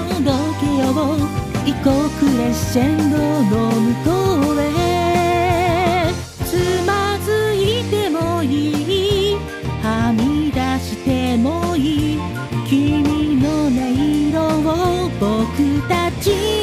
届けよう。異国レッシェンドの向こうへ。つまずいてもいい、はみ出してもいい、君の音色を僕たち